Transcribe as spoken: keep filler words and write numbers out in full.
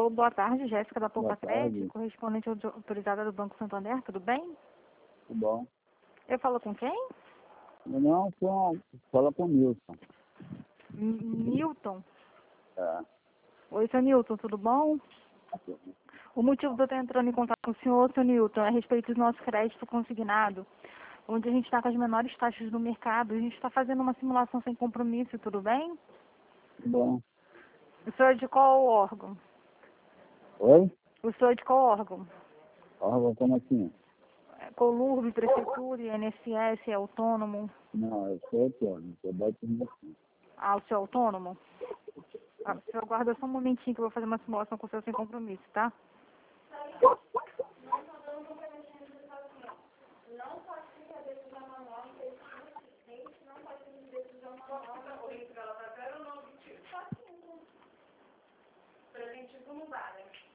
Alô, boa tarde, Jéssica da Poupa Boa tarde. Crédito, correspondente autorizada do Banco Santander, tudo bem? Tudo bom? Eu falo com quem? Não, com, fala com o Nilson. M- Newton. É. Oi, seu Newton, tudo bom? O motivo de eu estar entrando em contato com o senhor, seu Newton, é a respeito do nosso crédito consignado, onde a gente está com as menores taxas do mercado. A gente está fazendo uma simulação sem compromisso, tudo bem? Tudo bom. O senhor é de qual órgão? Oi? O senhor é de qual órgão? Órgão como assim? É Colurb, Prefeitura, I N S S, é autônomo? Não, eu sou autônomo, eu boto assim. Ah, o senhor é autônomo? Ah, o senhor aguarda só um momentinho que eu vou fazer uma simulação com o senhor sem compromisso, tá? Preventivo não dá, né?